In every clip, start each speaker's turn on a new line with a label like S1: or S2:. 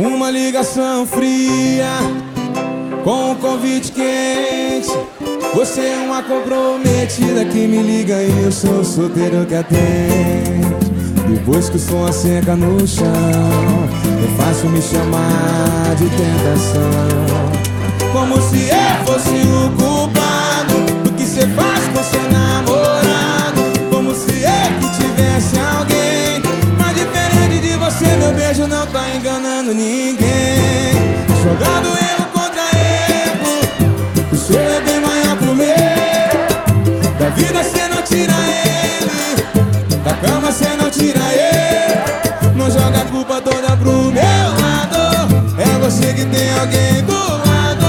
S1: Uma ligação fria com um convite quente. Você é uma comprometida que me liga e eu sou o solteiro que atende. Depois que o som asseca no chão, é fácil me chamar de tentação. Como se eu fosse o culpado do que cê faz com seu namorado. Como se eu que tivesse alguém. Mas diferente de você, meu beijo não tá enganando ninguém. Jogando erro contra erro, o seu é bem maior que o meu. Da vida cê não tira ele, da cama cê não tira ele. Não joga a culpa toda pro meu lado. É você que tem alguém do lado.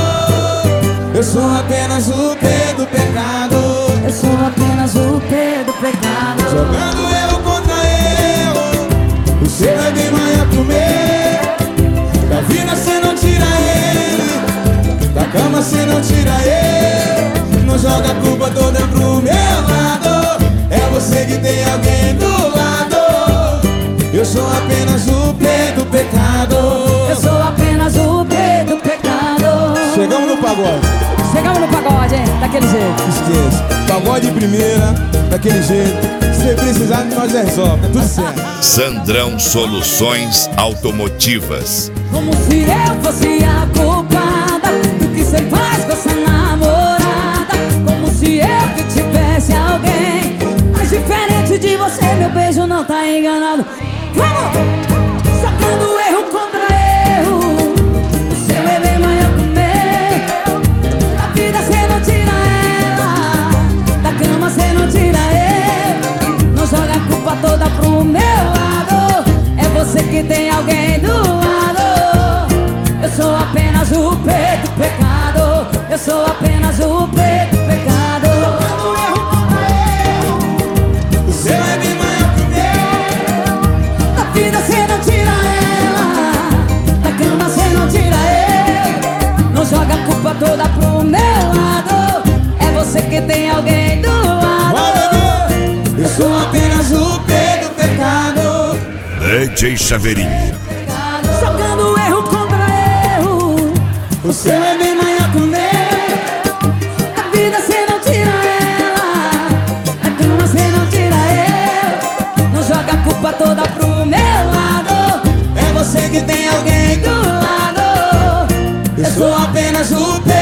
S1: Eu sou apenas o P do pecado.
S2: Eu sou apenas o P do pecado.
S1: Jogando erro contra erro, o seu é bem maior que o meu. Da vida cê não tira ele, da cama cê não tira ele. Não joga a culpa toda pro meu lado. É você que tem alguém do lado. Eu sou apenas o P do pecado.
S2: Eu sou apenas o P do pecado.
S1: Chegamos no pagode.
S2: Chegamos no pagode, hein? Daquele jeito.
S1: Esqueça, pagode de primeira, daquele jeito. Se você precisar, nós resolve, tá tudo certo.
S3: Sandrão Soluções Automotivas.
S2: Como se eu fosse a culpada do que cê faz com essa namorada. Como se eu que tivesse alguém. Mas diferente de você, meu beijo não tá enganado. Vamos! Sacando erro contra erro, o seu é bem maior que o meu. Da vida cê não tira ela, da cama cê não tira ele. Não joga a culpa toda pro meu lado. É você que tem alguém do lado. Eu sou apenas o P do pecado. Eu sou apenas o P do pecado. Jogando erro contra erro,
S1: O seu é bem maior que o meu.
S2: da vida cê não tira ela, da cama cê não tira ele. Não joga a culpa toda pro meu lado. É você que tem alguém do lado.
S1: Vai, bebê. Eu sou apenas o P do pecado.
S3: DJ Chaveirinho.
S2: Jogando erro contra erro,
S1: O seu é bem maior que o meu.
S2: da vida cê não tira ela, da cama cê não tira ele. Não joga a culpa toda pro meu lado.
S1: É você que tem alguém do
S2: Do lado,
S1: Eu sou apenas o P